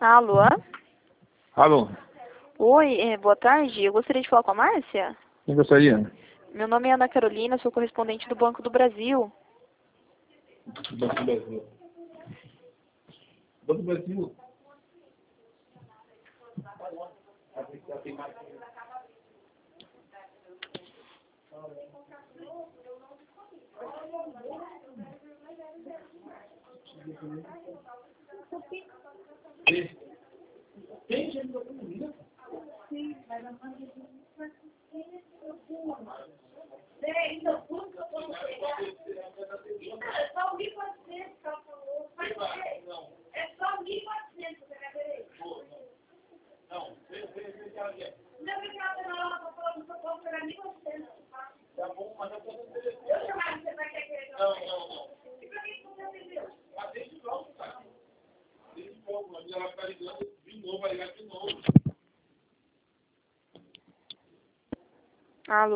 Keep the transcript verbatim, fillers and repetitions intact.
Alô? Alô, Oi, é, boa tarde. Eu gostaria de falar com a Márcia. quem gostaria? Meu nome é Ana Carolina, sou correspondente do Banco do Brasil. Banco do Brasil. Banco do Brasil. Alô?